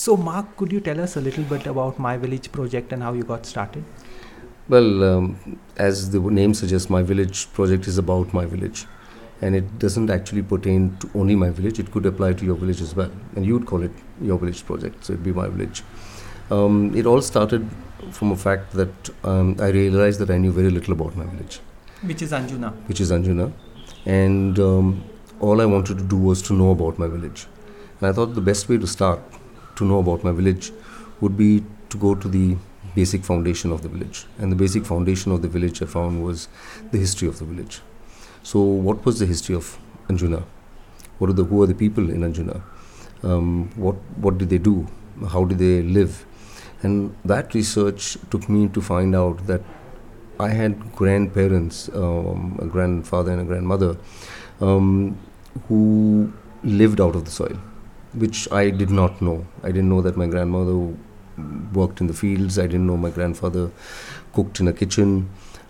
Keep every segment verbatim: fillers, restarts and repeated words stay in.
So, Mark, could you tell us a little bit about My Village project and how you got started? Well, um, as the name suggests, My Village project is about my village. And it doesn't actually pertain to only my village, it could apply to your village as well. And you would call it your village project, so it'd be my village. Um, it all started from a fact that um, I realized that I knew very little about my village, Which is Anjuna. which is Anjuna. And um, all I wanted to do was to know about my village. And I thought the best way to start to know about my village would be to go to the basic foundation of the village. And the basic foundation of the village I found was the history of the village. So what was the history of Anjuna? What are the, who are the people in Anjuna? Um, what, what did they do? How did they live? And that research took me to find out that I had grandparents, um, a grandfather and a grandmother, um, who lived out of the soil, which I did not know. I didn't know that my grandmother worked in the fields. I didn't know my grandfather cooked in a kitchen,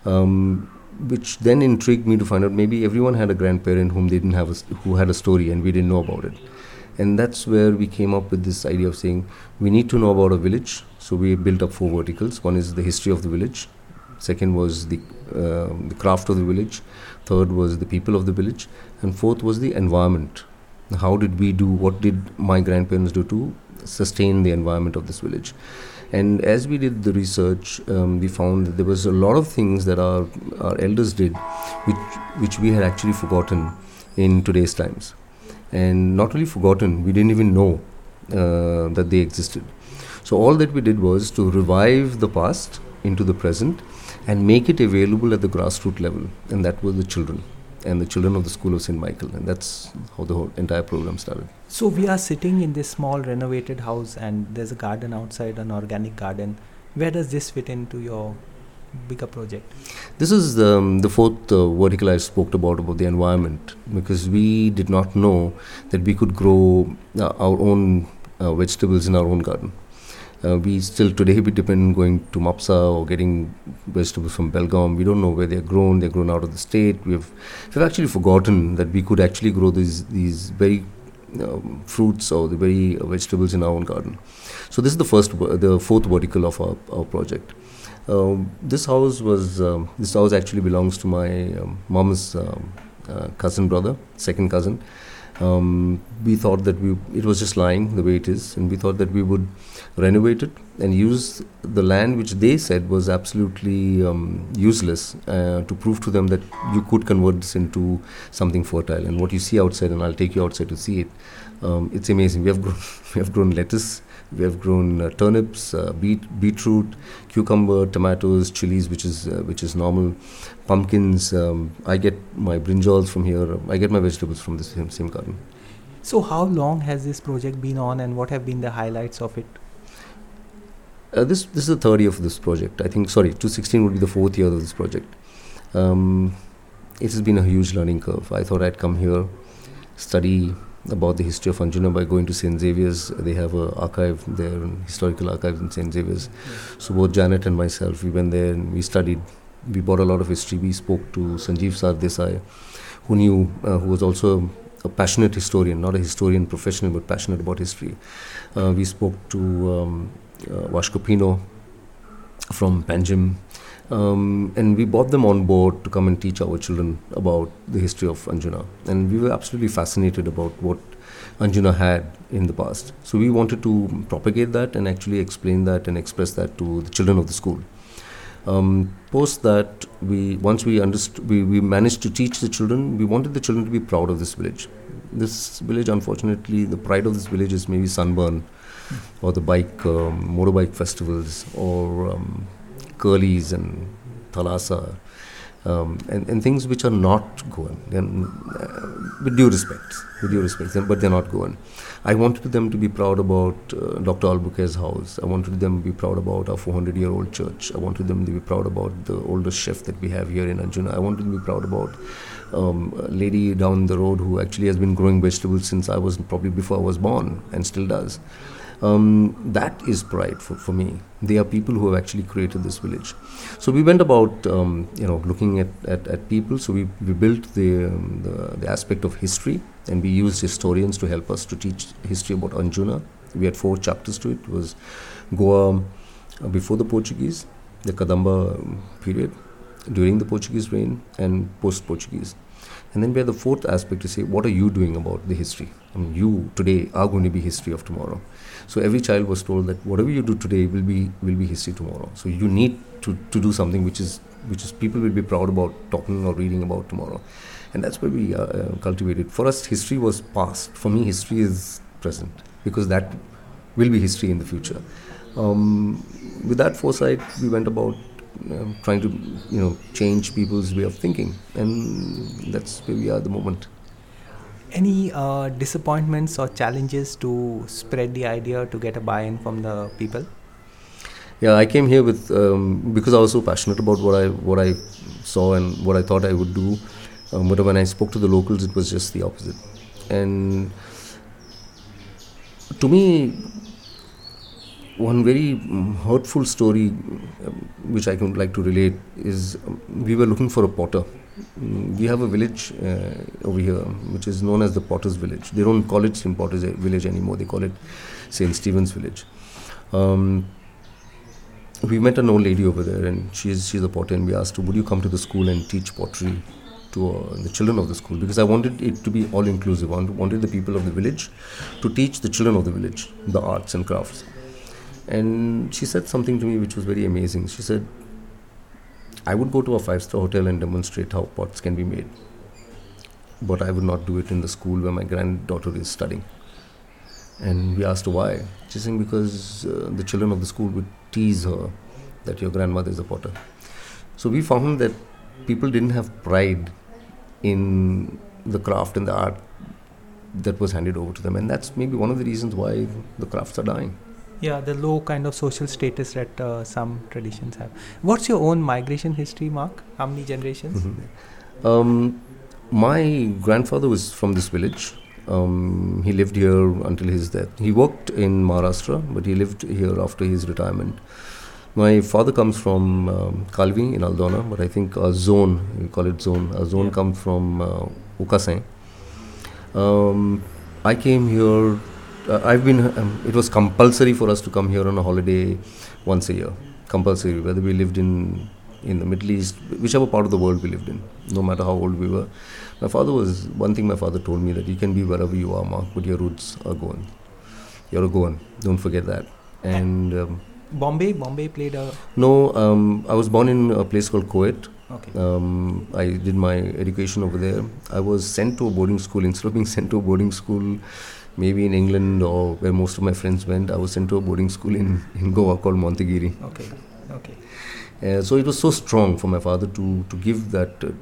um, which then intrigued me to find out maybe everyone had a grandparent whom they didn't have, a, who had a story and we didn't know about it. And that's where we came up with this idea of saying we need to know about a village. So we built up four verticals. One is the history of the village. Second was the, uh, the craft of the village. Third was the people of the village. And fourth was the environment. How did we do, what did my grandparents do to sustain the environment of this village? And as we did the research, um, we found that there was a lot of things that our, our elders did which, which we had actually forgotten in today's times. And not only forgotten, we didn't even know uh, that they existed. So all that we did was to revive the past into the present and make it available at the grassroots level. And that was the children and the children of the School of Saint Michael. And that's how the whole entire program started. So we are sitting in this small renovated house and there's a garden outside, an organic garden. Where does this fit into your bigger project? This is um, the fourth uh, vertical I spoke about, about the environment, because we did not know that we could grow uh, our own uh, vegetables in our own garden. Uh, we still today we depend on going to Mapsa or getting vegetables from Belgaum. We don't know where they're grown. They're grown out of the state. We've we've actually forgotten that we could actually grow these these very um, fruits or the very uh, vegetables in our own garden. So this is the first, the fourth vertical of our, our project. Um, this house was um, this house actually belongs to my um, mom's um, uh, cousin brother, second cousin. Um, we thought that we it was just lying the way it is, and we thought that we would renovate it and use the land which they said was absolutely um, useless uh, to prove to them that you could convert this into something fertile. And what you see outside, and I'll take you outside to see it, um, it's amazing. We have grown, we have grown lettuce, we have grown uh, turnips, uh, beet, beetroot, cucumber, tomatoes, chilies, which is uh, which is normal, pumpkins. Um, I get my brinjals from here. I get my vegetables from the same, same garden. So how long has this project been on and what have been the highlights of it? Uh, this this is the third year of this project. I think, sorry, twenty sixteen would be the fourth year of this project. Um, it has been a huge learning curve. I thought I'd come here, study about the history of Anjuna by going to Saint Xavier's. They have an archive there, an historical archive in Saint Xavier's. Yes. So both Janet and myself, we went there and we studied. We bought a lot of history. We spoke to Sanjeev Sardesai, who knew, uh, who was also a passionate historian, not a historian professional, but passionate about history. Uh, we spoke to um, uh, Vasco Pino from Panjim. Um, and we brought them on board to come and teach our children about the history of Anjuna. And we were absolutely fascinated about what Anjuna had in the past. So we wanted to propagate that and actually explain that and express that to the children of the school. Um, post that, we once we understood, we, we managed to teach the children, we wanted the children to be proud of this village. This village, unfortunately, the pride of this village is maybe Sunburn, mm. or the bike, um, motorbike festivals, or um, curlies and thalassa, um, and, and things which are not Goan. And, uh, with due respect, with due respect, but they're not Goan. I wanted them to be proud about uh, Doctor Albuquerque's house. I wanted them to be proud about our four hundred year old church. I wanted them to be proud about the oldest chef that we have here in Anjuna. I wanted them to be proud about um, a lady down the road who actually has been growing vegetables since I was probably before I was born and still does. Um, that is pride for, for me. They are people who have actually created this village. So we went about, um, you know, looking at, at, at people. So we, we built the, um, the the aspect of history, and we used historians to help us to teach history about Anjuna, We had four chapters to it. It was Goa uh, before the Portuguese, the Kadamba um, period, during the Portuguese reign, and post-Portuguese. And then we had the fourth aspect to say, what are you doing about the history? I mean, you today are going to be history of tomorrow. So every child was told that whatever you do today will be will be history tomorrow. So you need to, to do something which is which is people will be proud about talking or reading about tomorrow. And that's where we uh, uh, cultivated. For us, history was past. For me, history is present, because that will be history in the future. Um, with that foresight, we went about um, trying to, you know, change people's way of thinking, and that's where we are at the moment. Any uh, disappointments or challenges to spread the idea, to get a buy-in from the people? Yeah, I came here with um, because I was so passionate about what I what I saw and what I thought I would do. Um, but when I spoke to the locals, it was just the opposite. And to me, one very um, hurtful story um, which I would like to relate is um, we were looking for a potter. Um, we have a village uh, over here which is known as the Potter's Village. They don't call it Saint Potter's Village anymore. They call it Saint Stephen's Village. Um, we met an old lady over there, and she's she's a potter, and we asked her, would you come to the school and teach pottery to uh, the children of the school? Because I wanted it to be all inclusive. I wanted the people of the village to teach the children of the village the arts and crafts. And she said something to me which was very amazing. She said, I would go to a five-star hotel and demonstrate how pots can be made, but I would not do it in the school where my granddaughter is studying. And we asked her why. She's saying because uh, the children of the school would tease her that your grandmother is a potter. So we found that people didn't have pride in the craft and the art that was handed over to them, and that's maybe one of the reasons why the crafts are dying. Yeah, the low kind of social status that uh, some traditions have. What's your own migration history, Mark? How many generations? Mm-hmm. Um, my grandfather was from this village. Um, he lived here until his death. He worked in Maharashtra, but he lived here after his retirement. My father comes from um, Kalvi in Aldona, but I think our zone, we call it zone, our zone yeah. comes from uh, Ukasain. Um, I came here, uh, I've been, um, it was compulsory for us to come here on a holiday once a year. Compulsory, whether we lived in in the Middle East, whichever part of the world we lived in, no matter how old we were. My father was, one thing my father told me, that you can be wherever you are, Mark, but your roots are Goan. You're a Goan, don't forget that. And um, Bombay, Bombay played a... No, um, I was born in a place called Kuwait. Okay. Um, I did my education over there. I was sent to a boarding school. Instead of being sent to a boarding school, maybe in England or where most of my friends went, I was sent to a boarding school in, in Goa called Montegiri. Okay, okay. Uh, so it was so strong for my father to, to give that uh,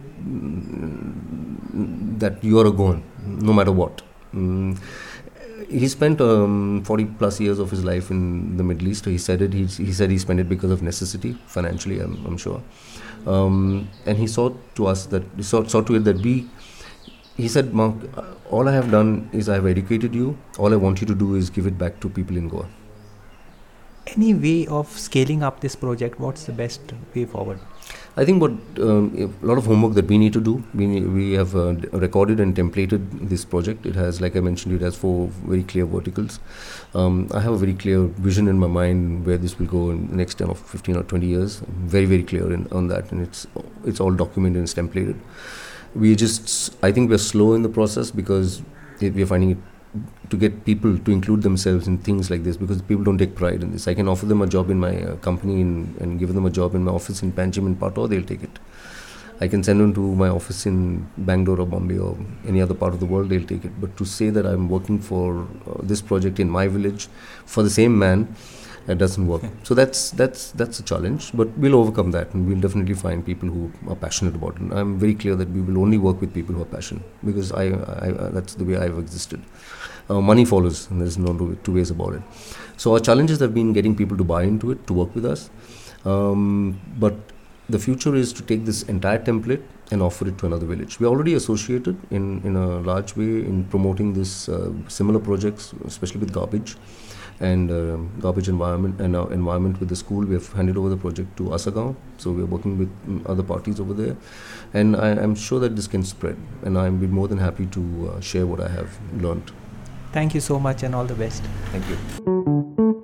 that you are a Goan, no matter what. Um, he spent um, forty plus years of his life in the Middle East. He said it. He, he said he spent it because of necessity, financially, I'm, I'm sure. Um, and he saw to us that he saw, saw to it that we. He said, Mark, all I have done is I have educated you. All I want you to do is give it back to people in Goa. Any way of scaling up this project? What's the best way forward? I think what um, a lot of homework that we need to do. We we have uh, recorded and templated this project. It has, like I mentioned, it has four very clear verticals. Um, I have a very clear vision in my mind where this will go in the next ten or fifteen or twenty years. I'm very very clear in, on that, and it's it's all documented and it's templated. We just, I think we're slow in the process because we're finding it to get people to include themselves in things like this, because people don't take pride in this. I can offer them a job in my uh, company in, and give them a job in my office in Panjim in Pato, they'll take it. I can send them to my office in Bangalore or Bombay or any other part of the world, they'll take it. But to say that I'm working for uh, this project in my village for the same man, it doesn't work. So that's that's that's a challenge, but we'll overcome that, and we'll definitely find people who are passionate about it. And I'm very clear that we will only work with people who are passionate, because I, I uh, that's the way I've existed. Uh, money follows, and there's no two ways about it. So our challenges have been getting people to buy into it, to work with us. Um, but the future is to take this entire template and offer it to another village. We're already associated in, in a large way in promoting this uh, similar projects, especially with garbage and uh, garbage environment and uh, environment with the school. We have handed over the project to Asagaon, so we're working with um, other parties over there, and I, I'm sure that this can spread, and I'm be more than happy to uh, share what I have learned. Thank you so much and all the best. Thank you.